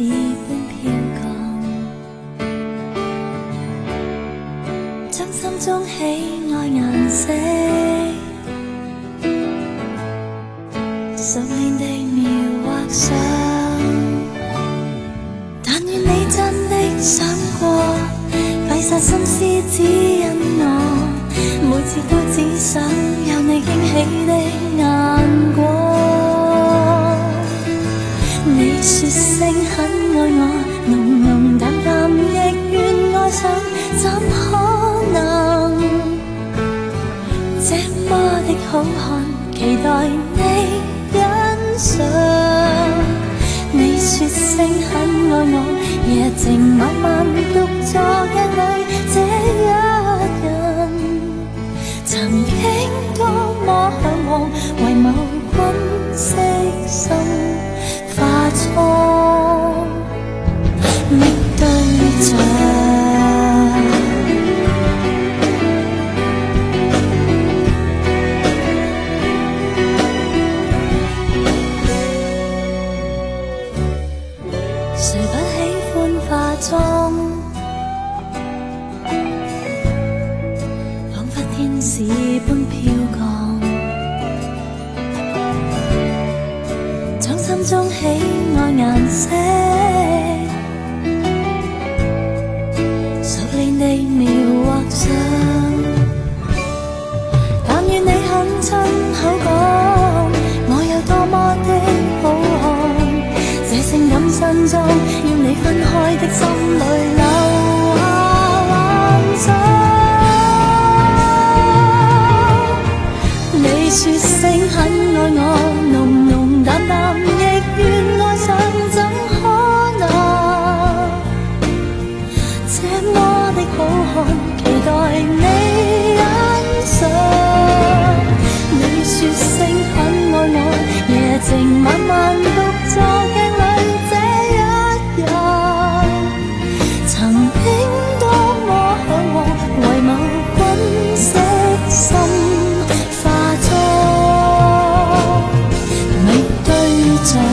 子般飘降，将心中喜愛顏色熟練地描畫上。但願你真的想過，費煞心思指引我，每次都只想有你驚喜的眼光。你說聲很愛我，濃濃淡淡亦願愛上，怎可能這麼的好看，期待你欣賞。你說聲很愛我，夜靜晚晚獨坐鏡裏，這一人曾經多麼向往，為某君悉心化妝覓對象。誰不喜歡化妝？彷彿天使般飄降，將心中喜愛顏色熟練地描畫上。但願你肯親口講，我有多麼的好看，這性感身裝，要你分開的心裏留下幻想。你說聲很愛我，濃濃淡淡亦願愛上，怎可能這麼的好看，期待你欣賞。你說聲很愛我，夜靜晚晚獨坐鏡裏，這一日曾經多麼向往，為某君悉心化妝覓對象。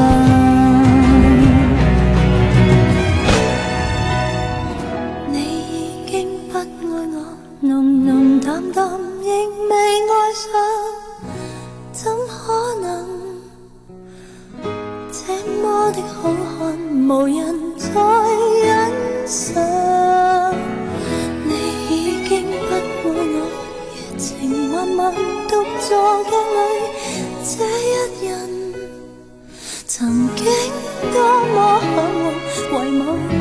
你已經不愛我，濃濃淡淡亦未愛上，怎可能這麼的好看，無人再欣賞。你已經不愛我，夜靜晚晚獨坐鏡裏，這一人曾經多麼向往，為某